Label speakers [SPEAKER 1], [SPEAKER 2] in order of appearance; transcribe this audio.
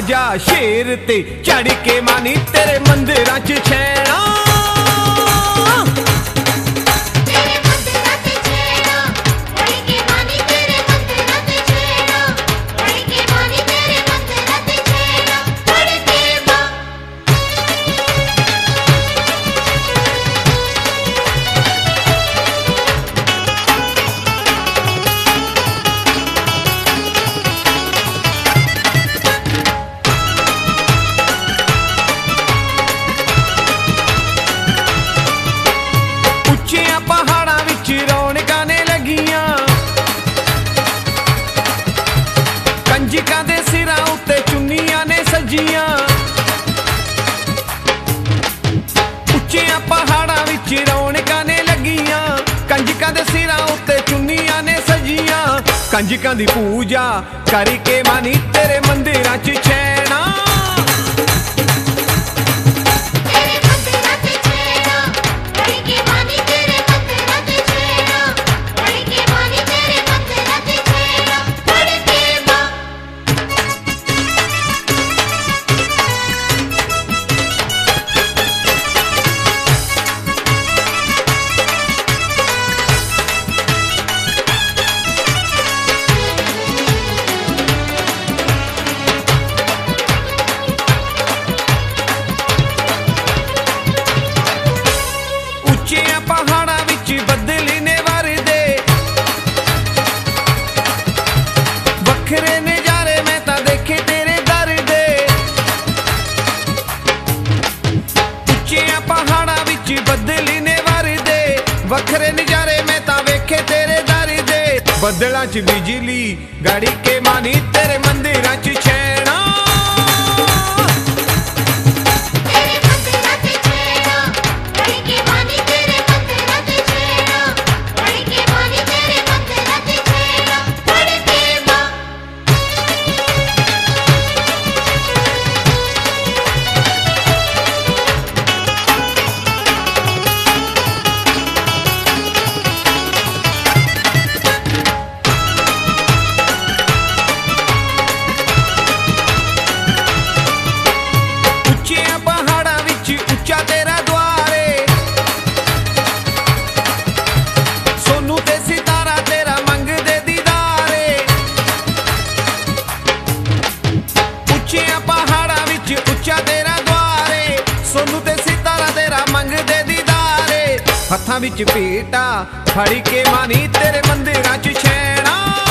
[SPEAKER 1] जा शेर ते चढ़ के मानी तेरे मंदिरां च छैना। पहाड़ां विच रौनकां ने लगियां, कंजकां दे सिरां उत्ते चुन्नियां ने सजियां। उच्चियां पहाड़ां विच रौनकां ने लगियां, कंजकां दे सिरां उत्ते चुन्नियां ने सजियां। कंजकां दी पूजा करके मानी तेरे मंदिरां च छैना। पहाड़ां विच बदली ने वरदे, वखरे नजारे मैं तां देखे तेरे दर दे। उच्चियां पहाड़ां विच बदली ने वरदे, वखरे नजारे मैं तां वेखे तेरे दर दे। बदलां च बिजली गाड़ी के मानी तेरे मंदिरां च छैना। उच्चा तेरा द्वारे, सोनू ते सितारा तेरा मंगदे दीदारे। उच्चियां पहाड़ां विच उच्चा तेरा द्वारे, सोनू ते सितारा तेरा मंगदे दीदारे। हत्थां विच पेटा फड़ के मानी तेरे मंदिरां च छैना।